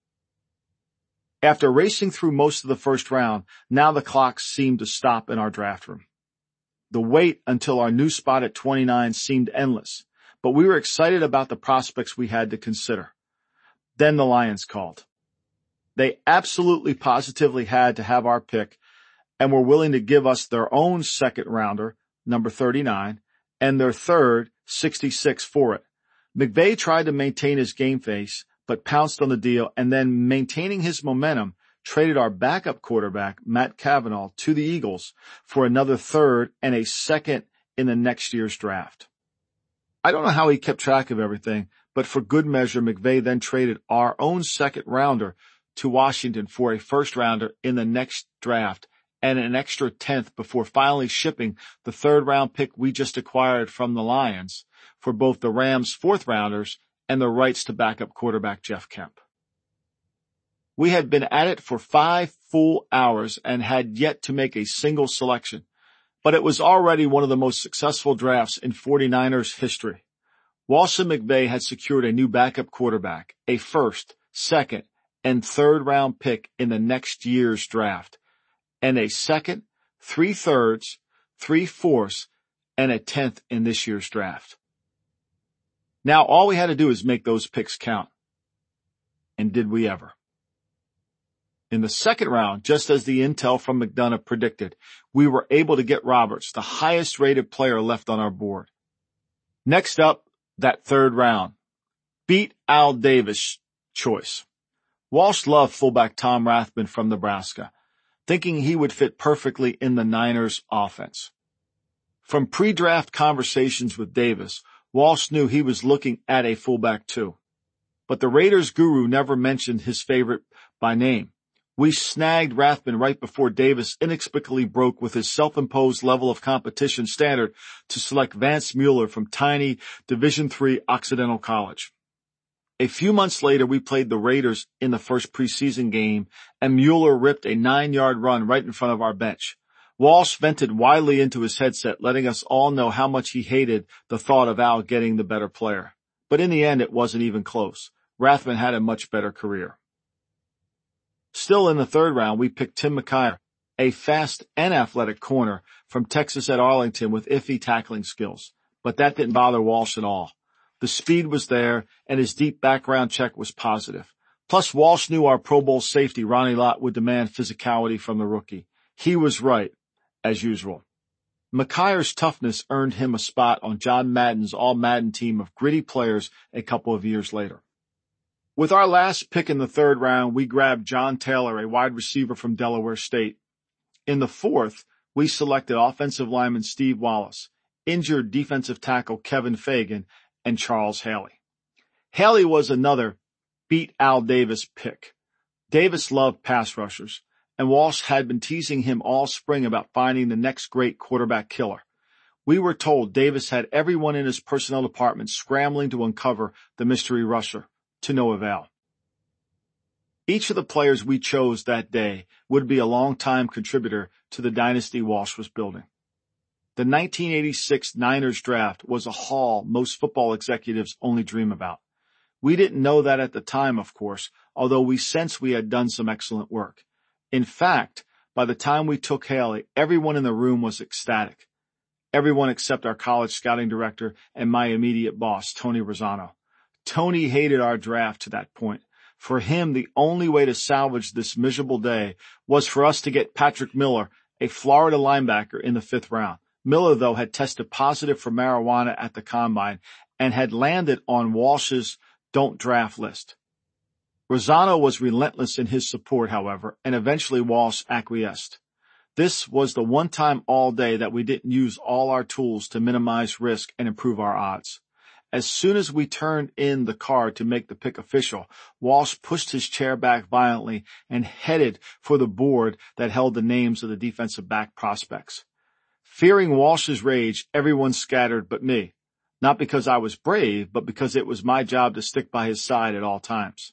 After racing through most of the first round, now the clock seemed to stop in our draft room. The wait until our new spot at 29 seemed endless, but we were excited about the prospects we had to consider. Then the Lions called. They absolutely positively had to have our pick and were willing to give us their own second rounder, number 39, and their third, 66, for it. McVay tried to maintain his game face, but pounced on the deal and then, maintaining his momentum, traded our backup quarterback, Matt Cavanaugh, to the Eagles for another third and a second in the next year's draft. I don't know how he kept track of everything, but for good measure, McVay then traded our own second rounder to Washington for a first rounder in the next draft and an extra 10th before finally shipping the third round pick we just acquired from the Lions for both the Rams' fourth rounders and the rights to backup quarterback Jeff Kemp. We had been at it for 5 full hours and had yet to make a single selection, but it was already one of the most successful drafts in 49ers history. Walsh and McVay had secured a new backup quarterback, a first, second, and third round pick in the next year's draft, and a second, 3 thirds, 3 fourths, and a 10th in this year's draft. Now all we had to do is make those picks count. And did we ever? In the second round, just as the intel from McDonough predicted, we were able to get Roberts, the highest rated player left on our board. Next up, that third round. Beat Al Davis choice. Walsh loved fullback Tom Rathman from Nebraska, thinking he would fit perfectly in the Niners offense. From pre-draft conversations with Davis, Walsh knew he was looking at a fullback too. But the Raiders guru never mentioned his favorite by name. We snagged Rathman right before Davis inexplicably broke with his self-imposed level of competition standard to select Vance Mueller from tiny Division III Occidental College. A few months later, we played the Raiders in the first preseason game, and Mueller ripped a 9-yard run right in front of our bench. Walsh vented widely into his headset, letting us all know how much he hated the thought of Al getting the better player. But in the end, it wasn't even close. Rathman had a much better career. Still in the third round, we picked Tim McKyer, a fast and athletic corner from Texas at Arlington with iffy tackling skills. But that didn't bother Walsh at all. The speed was there, and his deep background check was positive. Plus, Walsh knew our Pro Bowl safety, Ronnie Lott, would demand physicality from the rookie. He was right, as usual. McKyer's toughness earned him a spot on John Madden's All-Madden team of gritty players a couple of years later. With our last pick in the third round, we grabbed John Taylor, a wide receiver from Delaware State. In the fourth, we selected offensive lineman Steve Wallace, injured defensive tackle Kevin Fagan, and Charles Haley. Haley was another beat Al Davis pick. Davis loved pass rushers, and Walsh had been teasing him all spring about finding the next great quarterback killer. We were told Davis had everyone in his personnel department scrambling to uncover the mystery rusher, to no avail. Each of the players we chose that day would be a long-time contributor to the dynasty Walsh was building. The 1986 Niners draft was a haul most football executives only dream about. We didn't know that at the time, of course, although we sensed we had done some excellent work. In fact, by the time we took Haley, everyone in the room was ecstatic. Everyone except our college scouting director and my immediate boss, Tony Rosano. Tony hated our draft to that point. For him, the only way to salvage this miserable day was for us to get Patrick Miller, a Florida linebacker, in the 5th round. Miller, though, had tested positive for marijuana at the combine and had landed on Walsh's don't draft list. Rosano was relentless in his support, however, and eventually Walsh acquiesced. This was the one time all day that we didn't use all our tools to minimize risk and improve our odds. As soon as we turned in the card to make the pick official, Walsh pushed his chair back violently and headed for the board that held the names of the defensive back prospects. Fearing Walsh's rage, everyone scattered but me. Not because I was brave, but because it was my job to stick by his side at all times.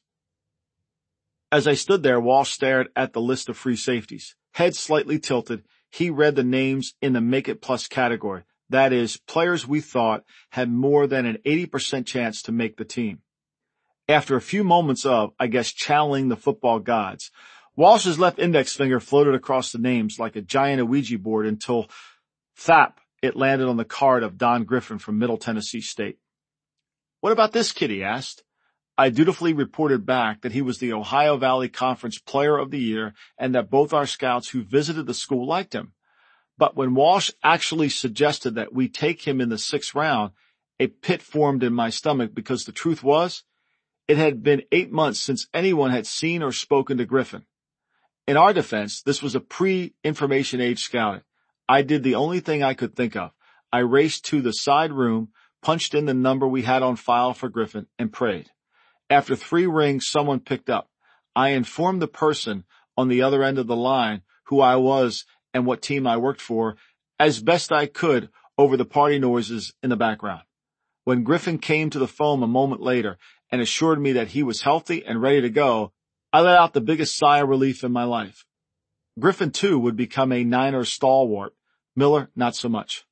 As I stood there, Walsh stared at the list of free safeties. Head slightly tilted, he read the names in the Make It Plus category. That is, players we thought had more than an 80% chance to make the team. After a few moments of, I guess, channeling the football gods, Walsh's left index finger floated across the names like a giant Ouija board until thap, it landed on the card of Don Griffin from Middle Tennessee State. "What about this kid?" he asked. I dutifully reported back that he was the Ohio Valley Conference Player of the Year and that both our scouts who visited the school liked him. But when Walsh actually suggested that we take him in the 6th round, a pit formed in my stomach because the truth was, it had been 8 months since anyone had seen or spoken to Griffin. In our defense, this was a pre-information age scouting. I did the only thing I could think of. I raced to the side room, punched in the number we had on file for Griffin, and prayed. After 3 rings, someone picked up. I informed the person on the other end of the line who I was and what team I worked for as best I could over the party noises in the background. When Griffin came to the phone a moment later and assured me that he was healthy and ready to go, I let out the biggest sigh of relief in my life. Griffin, too, would become a Niner stalwart. Miller, not so much.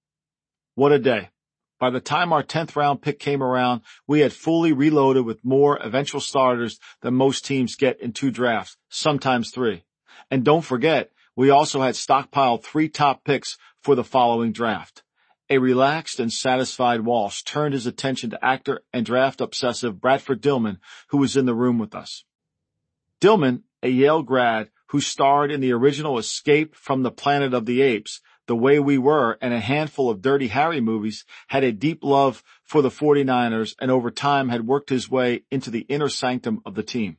What a day. By the time our 10th round pick came around, we had fully reloaded with more eventual starters than most teams get in 2 drafts, sometimes 3. And don't forget, we also had stockpiled 3 top picks for the following draft. A relaxed and satisfied Walsh turned his attention to actor and draft obsessive Bradford Dillman, who was in the room with us. Dillman, a Yale grad who starred in the original Escape from the Planet of the Apes, The Way We Were, and a handful of Dirty Harry movies, had a deep love for the 49ers and over time had worked his way into the inner sanctum of the team.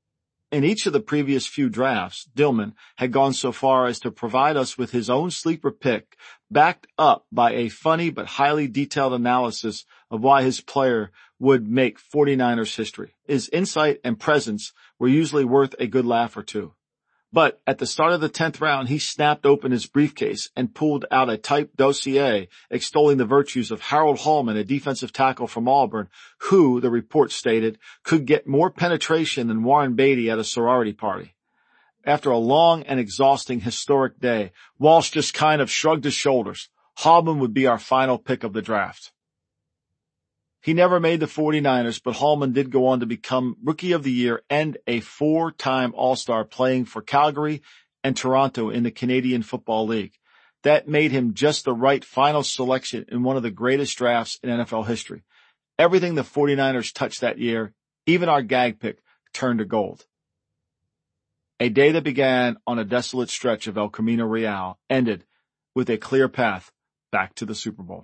In each of the previous few drafts, Dillman had gone so far as to provide us with his own sleeper pick, backed up by a funny but highly detailed analysis of why his player would make 49ers history. His insight and presence were usually worth a good laugh or two. But at the start of the 10th round, he snapped open his briefcase and pulled out a typed dossier extolling the virtues of Harold Hallman, a defensive tackle from Auburn, who, the report stated, could get more penetration than Warren Beatty at a sorority party. After a long and exhausting historic day, Walsh just kind of shrugged his shoulders. Hallman would be our final pick of the draft. He never made the 49ers, but Hallman did go on to become Rookie of the Year and a 4-time All-Star, playing for Calgary and Toronto in the Canadian Football League. That made him just the right final selection in one of the greatest drafts in NFL history. Everything the 49ers touched that year, even our gag pick, turned to gold. A day that began on a desolate stretch of El Camino Real ended with a clear path back to the Super Bowl.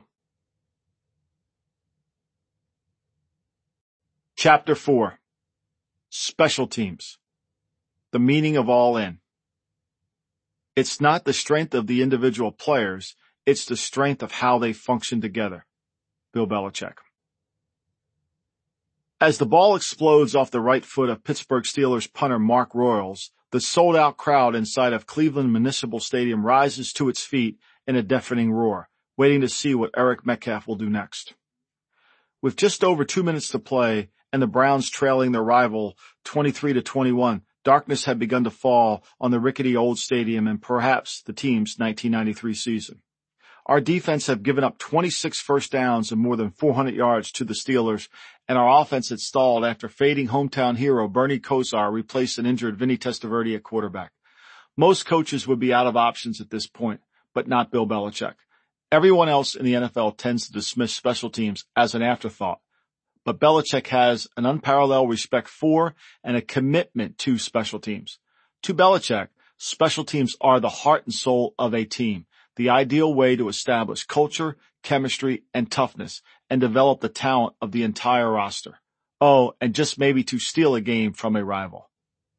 Chapter 4. Special Teams. The meaning of all in. It's not the strength of the individual players, it's the strength of how they function together. Bill Belichick. As the ball explodes off the right foot of Pittsburgh Steelers punter Mark Royals, the sold-out crowd inside of Cleveland Municipal Stadium rises to its feet in a deafening roar. waiting to see what Eric Metcalf will do next. With just over 2 minutes to play and the Browns trailing their rival 23-21, darkness had begun to fall on the rickety old stadium and perhaps the team's 1993 season. Our defense had given up 26 first downs and more than 400 yards to the Steelers, and our offense had stalled after fading hometown hero Bernie Kosar replaced an injured Vinny Testaverde at quarterback. Most coaches would be out of options at this point, but not Bill Belichick. Everyone else in the NFL tends to dismiss special teams as an afterthought, but Belichick has an unparalleled respect for and a commitment to special teams. To Belichick, special teams are the heart and soul of a team, the ideal way to establish culture, chemistry, and toughness, and develop the talent of the entire roster. Oh, and just maybe to steal a game from a rival.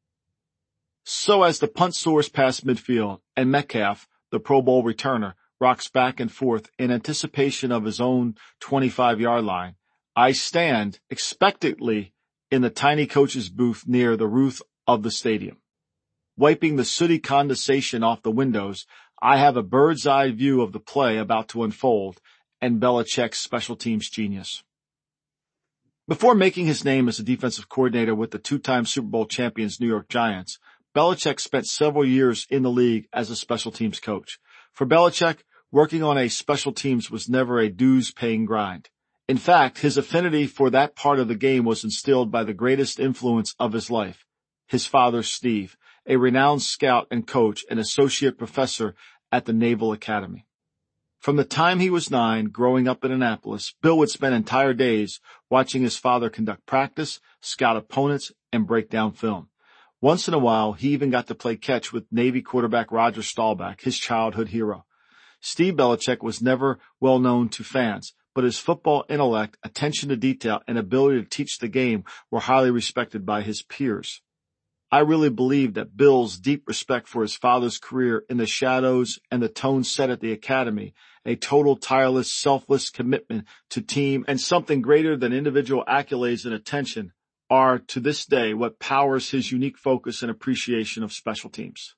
So as the punt soars past midfield and Metcalf, the Pro Bowl returner, rocks back and forth in anticipation of his own 25-yard line, I stand expectantly in the tiny coach's booth near the roof of the stadium. Wiping the sooty condensation off the windows, I have a bird's eye view of the play about to unfold and Belichick's special teams genius. Before making his name as a defensive coordinator with the two-time Super Bowl champions New York Giants, Belichick spent several years in the league as a special teams coach. For Belichick, working on a special teams was never a dues-paying grind. In fact, his affinity for that part of the game was instilled by the greatest influence of his life, his father Steve, a renowned scout and coach and associate professor at the Naval Academy. From the time he was 9, growing up in Annapolis, Bill would spend entire days watching his father conduct practice, scout opponents, and break down film. Once in a while, he even got to play catch with Navy quarterback Roger Staubach, his childhood hero. Steve Belichick was never well known to fans, but his football intellect, attention to detail, and ability to teach the game were highly respected by his peers. I really believe that Bill's deep respect for his father's career in the shadows and the tone set at the academy, a total, tireless, selfless commitment to team, and something greater than individual accolades and attention are, to this day, what powers his unique focus and appreciation of special teams.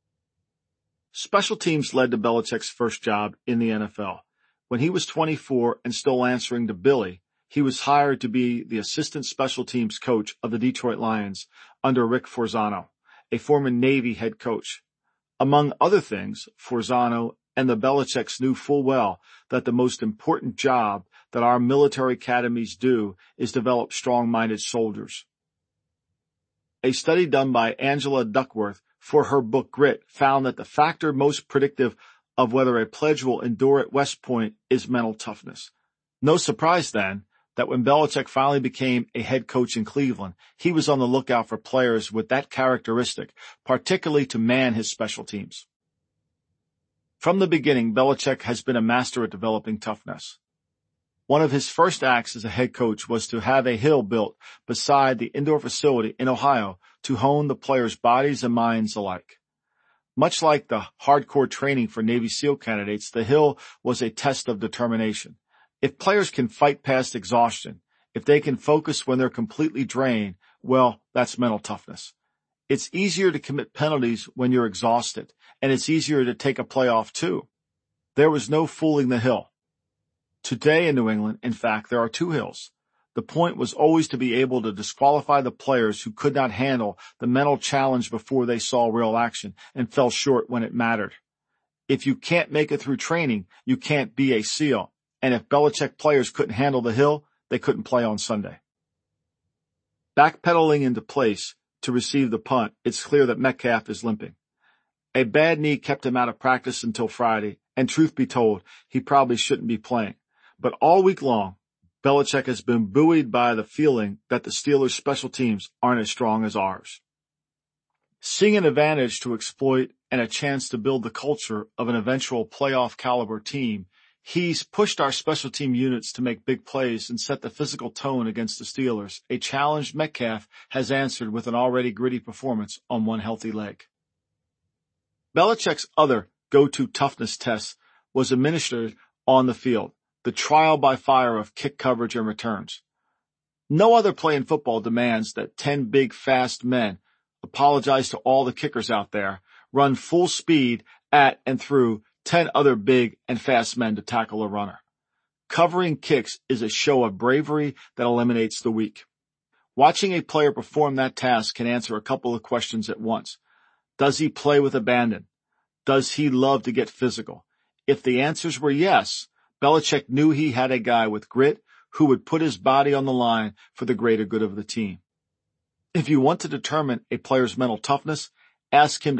Special teams led to Belichick's first job in the NFL. When he was 24 and still answering to Billy, he was hired to be the assistant special teams coach of the Detroit Lions under Rick Forzano, a former Navy head coach. Among other things, Forzano and the Belichicks knew full well that the most important job that our military academies do is develop strong-minded soldiers. A study done by Angela Duckworth for her book Grit found that the factor most predictive of whether a pledge will endure at West Point is mental toughness. No surprise then that when Belichick finally became a head coach in Cleveland, he was on the lookout for players with that characteristic, particularly to man his special teams. From the beginning, Belichick has been a master at developing toughness. One of his first acts as a head coach was to have a hill built beside the indoor facility in Ohio to hone the players' bodies and minds alike. Much like the hardcore training for Navy SEAL candidates, the hill was a test of determination. If players can fight past exhaustion, if they can focus when they're completely drained, well, that's mental toughness. It's easier to commit penalties when you're exhausted, and it's easier to take a play off too. There was no fooling the hill. Today in New England, in fact, there are 2 hills. The point was always to be able to disqualify the players who could not handle the mental challenge before they saw real action and fell short when it mattered. If you can't make it through training, you can't be a SEAL. And if Belichick players couldn't handle the hill, they couldn't play on Sunday. Backpedaling into place to receive the punt, it's clear that Metcalf is limping. A bad knee kept him out of practice until Friday, and truth be told, he probably shouldn't be playing. But all week long, Belichick has been buoyed by the feeling that the Steelers' special teams aren't as strong as ours. Seeing an advantage to exploit and a chance to build the culture of an eventual playoff caliber team, he's pushed our special team units to make big plays and set the physical tone against the Steelers, a challenge Metcalf has answered with an already gritty performance on one healthy leg. Belichick's other go-to toughness test was administered on the field, the trial by fire of kick coverage and returns. No other play in football demands that 10 big, fast men, apologize to all the kickers out there, run full speed at and through 10 other big and fast men to tackle a runner. Covering kicks is a show of bravery that eliminates the weak. Watching a player perform that task can answer a couple of questions at once. Does he play with abandon? Does he love to get physical? If the answers were yes, Belichick knew he had a guy with grit who would put his body on the line for the greater good of the team. If you want to determine a player's mental toughness, ask him